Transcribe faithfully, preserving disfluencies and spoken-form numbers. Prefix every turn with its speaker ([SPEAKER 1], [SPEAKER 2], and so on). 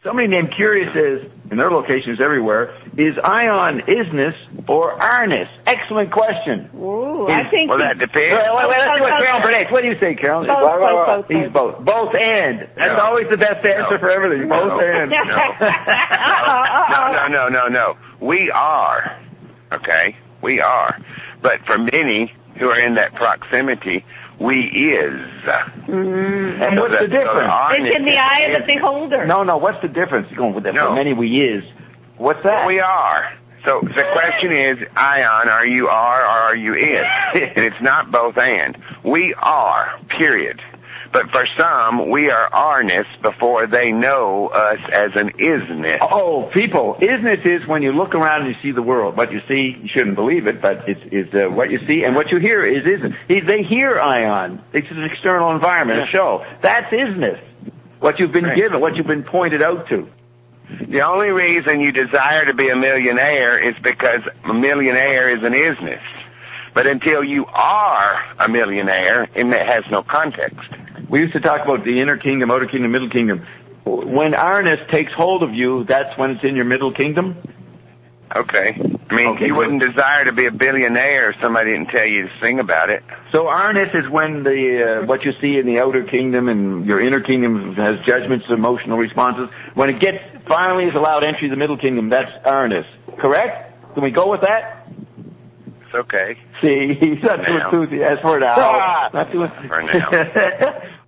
[SPEAKER 1] Somebody named Curious says, and their locations everywhere, is ion isness or arness? Excellent question.
[SPEAKER 2] Ooh, I think...
[SPEAKER 3] Well, that depends.
[SPEAKER 1] Well, well, let's see what Carol predicts. What do you say, Carol?
[SPEAKER 2] Both, both, both, both.
[SPEAKER 1] He's both. Both and. That's
[SPEAKER 3] No.
[SPEAKER 1] always the best answer
[SPEAKER 3] No.
[SPEAKER 1] for everything.
[SPEAKER 3] No.
[SPEAKER 1] Both and.
[SPEAKER 3] No. no, no, no, no, no. We are, okay? We are. But for many who are in that proximity, we is.
[SPEAKER 2] Mm.
[SPEAKER 1] And what's the difference?
[SPEAKER 2] It's in the eye of the beholder.
[SPEAKER 1] No, no, what's the difference? You're going with that.
[SPEAKER 3] No.
[SPEAKER 1] For many we is. What's that?
[SPEAKER 3] We are. So the question is, ion, are you are or are you is? And it's not both and. We are, period. But for some, we are are-ness before they know us as an isness.
[SPEAKER 1] Oh, people, isness is when you look around and you see the world. What you see, you shouldn't believe it, but it's, it's uh, what you see, and what you hear is isness. They hear ion. It's an external environment, a show. That's isness. What you've been
[SPEAKER 3] Right.
[SPEAKER 1] given, what you've been pointed out to.
[SPEAKER 3] The only reason you desire to be a millionaire is because a millionaire is an isness. But until you are a millionaire, it has no context.
[SPEAKER 1] We used to talk about the inner kingdom, outer kingdom, middle kingdom. When arness takes hold of you, that's when it's in your middle kingdom?
[SPEAKER 3] Okay. I mean,
[SPEAKER 1] Okay,
[SPEAKER 3] you
[SPEAKER 1] good.
[SPEAKER 3] wouldn't desire to be a billionaire if somebody didn't tell you to sing about it.
[SPEAKER 1] So arness is when the uh, what you see in the outer kingdom and your inner kingdom has judgments, emotional responses. When it gets finally is allowed entry to the middle kingdom, that's arness. Correct? Can we go with that?
[SPEAKER 3] It's okay.
[SPEAKER 1] See, he's not too
[SPEAKER 3] Now.
[SPEAKER 1] enthusiastic for now.
[SPEAKER 3] Ah!
[SPEAKER 1] Not too
[SPEAKER 3] For now.